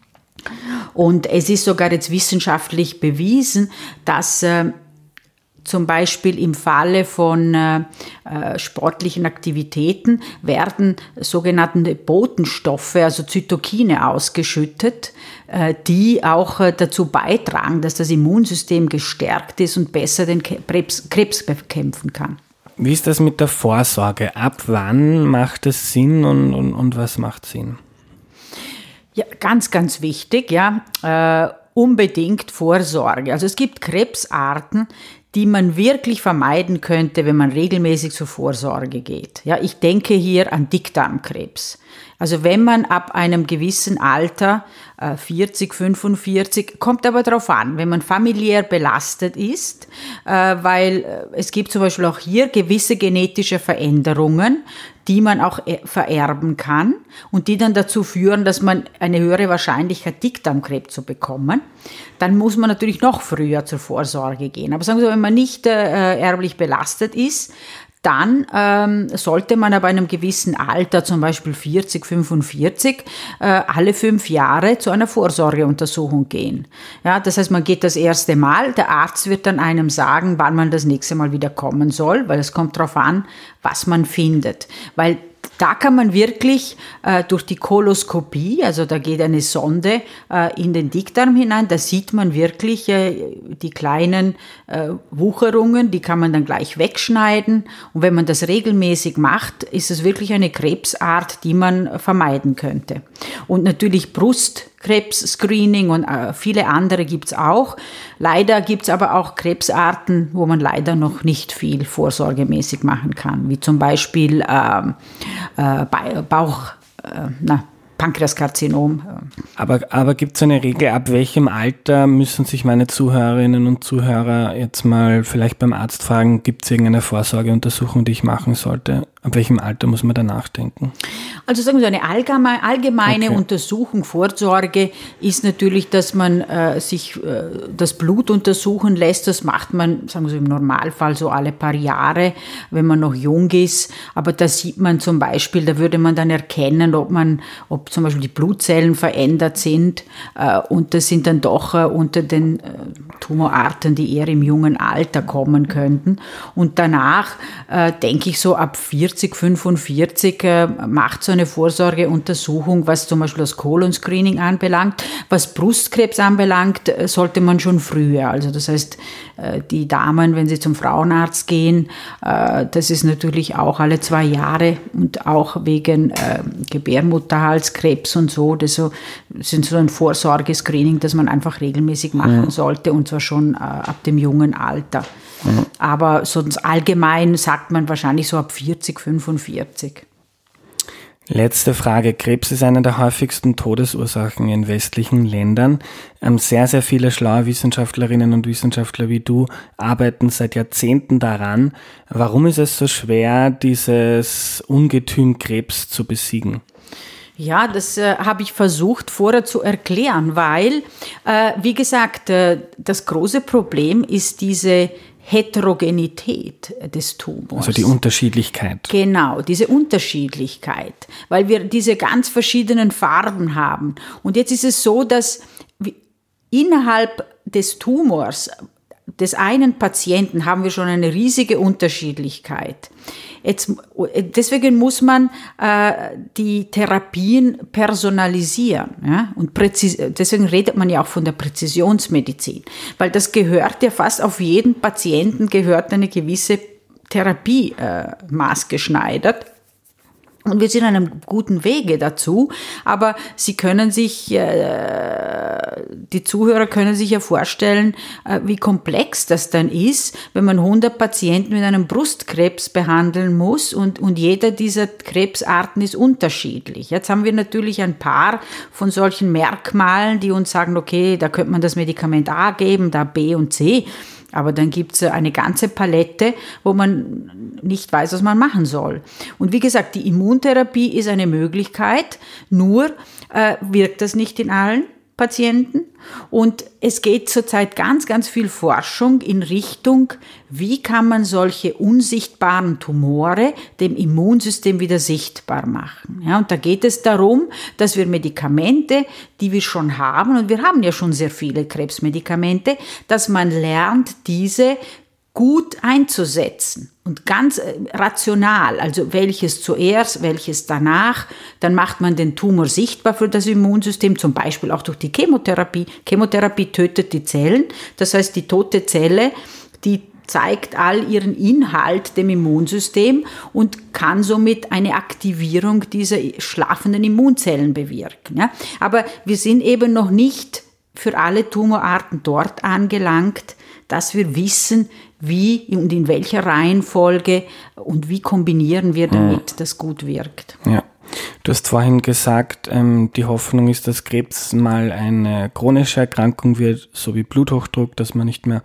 B: Und es ist sogar jetzt wissenschaftlich bewiesen, dass äh, zum Beispiel im Falle von äh, sportlichen Aktivitäten werden sogenannte Botenstoffe, also Zytokine, ausgeschüttet, äh, die auch äh, dazu beitragen, dass das Immunsystem gestärkt ist und besser den Krebs, Krebs bekämpfen kann.
A: Wie ist das mit der Vorsorge? Ab wann macht es Sinn und, und, und was macht Sinn?
B: Ja, ganz, ganz wichtig, ja, äh, unbedingt Vorsorge. Also es gibt Krebsarten, die man wirklich vermeiden könnte, wenn man regelmäßig zur Vorsorge geht. Ja, ich denke hier an Dickdarmkrebs. Also wenn man ab einem gewissen Alter, äh, vierzig, fünfundvierzig, kommt aber darauf an, wenn man familiär belastet ist, äh, weil äh, es gibt zum Beispiel auch hier gewisse genetische Veränderungen, die man auch vererben kann und die dann dazu führen, dass man eine höhere Wahrscheinlichkeit hat, Dickdarmkrebs zu bekommen, dann muss man natürlich noch früher zur Vorsorge gehen. Aber sagen wir so, wenn man nicht äh, erblich belastet ist, dann ähm, sollte man ab einem gewissen Alter, zum Beispiel vierzig, fünfundvierzig, äh, alle fünf Jahre zu einer Vorsorgeuntersuchung gehen. Ja, das heißt, man geht das erste Mal, der Arzt wird dann einem sagen, wann man das nächste Mal wieder kommen soll, weil es kommt darauf an, was man findet. Weil da kann man wirklich äh, durch die Koloskopie, also da geht eine Sonde äh, in den Dickdarm hinein, da sieht man wirklich äh, die kleinen äh, Wucherungen, die kann man dann gleich wegschneiden. Und wenn man das regelmäßig macht, ist es wirklich eine Krebsart, die man vermeiden könnte. Und natürlich Brustkrebs-Screening und äh, viele andere gibt's auch. Leider gibt's aber auch Krebsarten, wo man leider noch nicht viel vorsorgemäßig machen kann, wie zum Beispiel ähm, äh, Bauch, äh, na, Pankreaskarzinom.
A: Aber, aber gibt es eine Regel, ab welchem Alter müssen sich meine Zuhörerinnen und Zuhörer jetzt mal vielleicht beim Arzt fragen, gibt es irgendeine Vorsorgeuntersuchung, die ich machen sollte? Ab welchem Alter muss man da nachdenken?
B: Also sagen wir so, eine allgemeine, allgemeine
A: okay.
B: Untersuchung, Vorsorge ist natürlich, dass man äh, sich äh, das Blut untersuchen lässt. Das macht man, sagen wir so, im Normalfall so alle paar Jahre, wenn man noch jung ist. Aber da sieht man zum Beispiel, da würde man dann erkennen, ob man, ob zum Beispiel die Blutzellen verändert sind. Äh, und das sind dann doch äh, unter den äh, Tumorarten, die eher im jungen Alter kommen könnten. Und danach äh, denke ich so ab vierzig, fünfundvierzig äh, macht so eine Vorsorgeuntersuchung, was zum Beispiel das Kolonscreening anbelangt. Was Brustkrebs anbelangt, äh, sollte man schon früher. Also das heißt, äh, die Damen, wenn sie zum Frauenarzt gehen, äh, das ist natürlich auch alle zwei Jahre und auch wegen äh, Gebärmutterhalskrebs und so. Das so, sind so ein Vorsorgescreening, das man einfach regelmäßig machen ja. sollte und zwar schon äh, ab dem jungen Alter. Mhm. Aber sonst allgemein sagt man wahrscheinlich so ab vierzig, fünfundvierzig.
A: Letzte Frage. Krebs ist eine der häufigsten Todesursachen in westlichen Ländern. Sehr, sehr viele schlaue Wissenschaftlerinnen und Wissenschaftler wie du arbeiten seit Jahrzehnten daran. Warum ist es so schwer, dieses Ungetüm Krebs zu besiegen?
B: Ja, das äh, habe ich versucht vorher zu erklären, weil, äh, wie gesagt, äh, das große Problem ist diese Heterogenität des Tumors.
A: Also die Unterschiedlichkeit.
B: Genau, diese Unterschiedlichkeit, weil wir diese ganz verschiedenen Farben haben. Und jetzt ist es so, dass innerhalb des Tumors des einen Patienten haben wir schon eine riesige Unterschiedlichkeit. Jetzt, deswegen muss man äh, die Therapien personalisieren. Ja? Und präzis- deswegen redet man ja auch von der Präzisionsmedizin, weil das gehört ja fast auf jeden Patienten gehört eine gewisse Therapie äh, maßgeschneidert. Und wir sind auf einem guten Wege dazu, aber Sie können sich, äh, die Zuhörer können sich ja vorstellen, äh, wie komplex das dann ist, wenn man hundert Patienten mit einem Brustkrebs behandeln muss und, und jeder dieser Krebsarten ist unterschiedlich. Jetzt haben wir natürlich ein paar von solchen Merkmalen, die uns sagen, okay, da könnte man das Medikament A geben, da B und C. Aber dann gibt es eine ganze Palette, wo man nicht weiß, was man machen soll. Und wie gesagt, die Immuntherapie ist eine Möglichkeit, nur äh, wirkt das nicht in allen Patienten. Und es geht zurzeit ganz, ganz viel Forschung in Richtung, wie kann man solche unsichtbaren Tumore dem Immunsystem wieder sichtbar machen. Ja, und da geht es darum, dass wir Medikamente, die wir schon haben, und wir haben ja schon sehr viele Krebsmedikamente, dass man lernt, diese gut einzusetzen und ganz rational, also welches zuerst, welches danach, dann macht man den Tumor sichtbar für das Immunsystem, zum Beispiel auch durch die Chemotherapie. Chemotherapie tötet die Zellen, das heißt die tote Zelle, die zeigt all ihren Inhalt dem Immunsystem und kann somit eine Aktivierung dieser schlafenden Immunzellen bewirken. Ja? Aber wir sind eben noch nicht für alle Tumorarten dort angelangt, dass wir wissen, wie und in welcher Reihenfolge und wie kombinieren wir, damit hm. das gut wirkt.
A: Ja. Du hast vorhin gesagt, ähm, die Hoffnung ist, dass Krebs mal eine chronische Erkrankung wird, so wie Bluthochdruck, dass man nicht mehr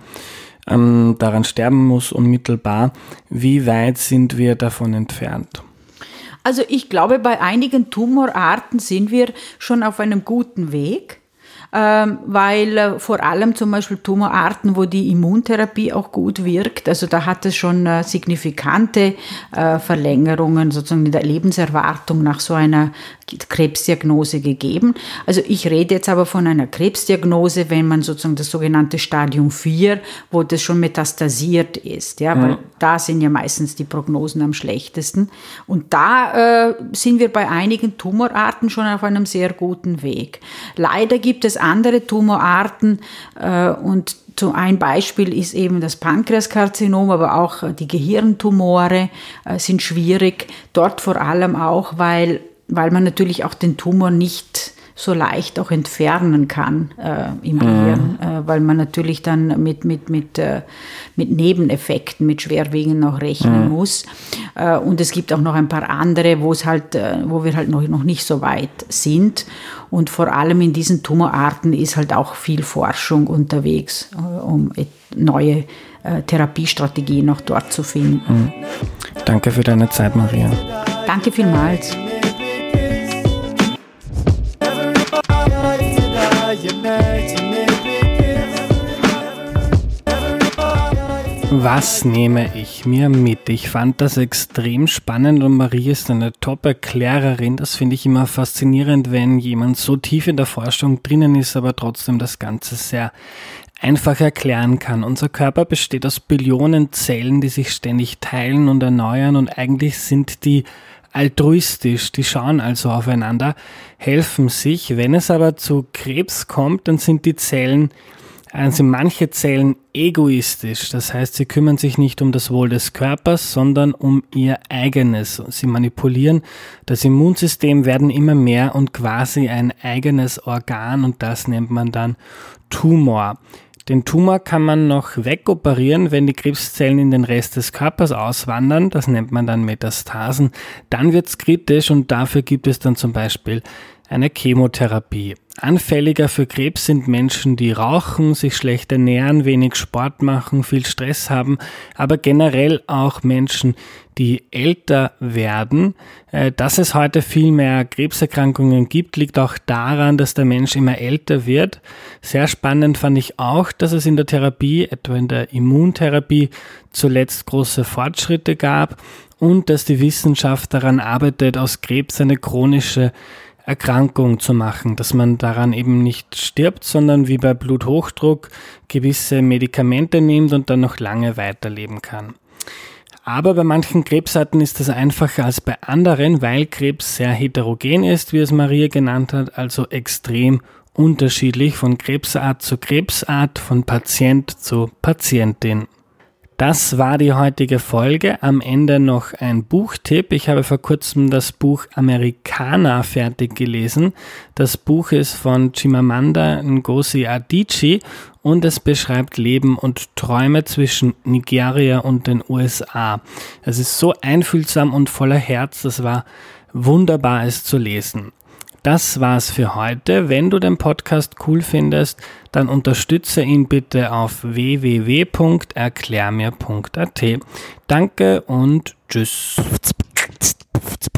A: ähm, daran sterben muss unmittelbar. Wie weit sind wir davon entfernt?
B: Also ich glaube, bei einigen Tumorarten sind wir schon auf einem guten Weg. Ähm, weil äh, vor allem zum Beispiel Tumorarten, wo die Immuntherapie auch gut wirkt, also da hat es schon äh, signifikante äh, Verlängerungen sozusagen in der Lebenserwartung nach so einer Krebsdiagnose gegeben. Also ich rede jetzt aber von einer Krebsdiagnose, wenn man sozusagen das sogenannte Stadium vier, wo das schon metastasiert ist, ja, mhm. weil da sind ja meistens die Prognosen am schlechtesten. Und da äh, sind wir bei einigen Tumorarten schon auf einem sehr guten Weg. Leider gibt es andere Tumorarten äh, und so ein Beispiel ist eben das Pankreaskarzinom, aber auch die Gehirntumore äh, sind schwierig. Dort vor allem auch, weil, weil man natürlich auch den Tumor nicht so leicht auch entfernen kann äh, im
A: Mhm.
B: Gehirn, äh, weil man natürlich dann mit, mit, mit, äh, mit Nebeneffekten, mit Schwerwiegenden auch rechnen
A: Mhm.
B: muss. Äh, und es gibt auch noch ein paar andere, wo es halt, äh, wo wir halt noch, noch nicht so weit sind. Und vor allem in diesen Tumorarten ist halt auch viel Forschung unterwegs, äh, um et- neue äh, Therapiestrategien auch dort zu finden.
A: Mhm. Danke für deine Zeit, Maria.
B: Danke vielmals.
A: Was nehme ich mir mit? Ich fand das extrem spannend und Maria ist eine Top-Erklärerin. Das finde ich immer faszinierend, wenn jemand so tief in der Forschung drinnen ist, aber trotzdem das Ganze sehr einfach erklären kann. Unser Körper besteht aus Billionen Zellen, die sich ständig teilen und erneuern und eigentlich sind die altruistisch, die schauen also aufeinander, helfen sich. Wenn es aber zu Krebs kommt, dann sind die Zellen Also sind manche Zellen egoistisch, das heißt, sie kümmern sich nicht um das Wohl des Körpers, sondern um ihr eigenes. Sie manipulieren das Immunsystem, werden immer mehr und quasi ein eigenes Organ und das nennt man dann Tumor. Den Tumor kann man noch wegoperieren, wenn die Krebszellen in den Rest des Körpers auswandern, das nennt man dann Metastasen. Dann wird's kritisch und dafür gibt es dann zum Beispiel eine Chemotherapie. Anfälliger für Krebs sind Menschen, die rauchen, sich schlecht ernähren, wenig Sport machen, viel Stress haben, aber generell auch Menschen, die älter werden. Dass es heute viel mehr Krebserkrankungen gibt, liegt auch daran, dass der Mensch immer älter wird. Sehr spannend fand ich auch, dass es in der Therapie, etwa in der Immuntherapie, zuletzt große Fortschritte gab und dass die Wissenschaft daran arbeitet, aus Krebs eine chronische Erkrankung zu machen, dass man daran eben nicht stirbt, sondern wie bei Bluthochdruck gewisse Medikamente nimmt und dann noch lange weiterleben kann. Aber bei manchen Krebsarten ist das einfacher als bei anderen, weil Krebs sehr heterogen ist, wie es Maria genannt hat, also extrem unterschiedlich von Krebsart zu Krebsart, von Patient zu Patientin. Das war die heutige Folge. Am Ende noch ein Buchtipp. Ich habe vor kurzem das Buch Americana fertig gelesen. Das Buch ist von Chimamanda Ngozi Adichie und es beschreibt Leben und Träume zwischen Nigeria und den U S A. Es ist so einfühlsam und voller Herz. Das war wunderbar, es zu lesen. Das war's für heute. Wenn du den Podcast cool findest, dann unterstütze ihn bitte auf w w w punkt erklärmir punkt a t. Danke und tschüss.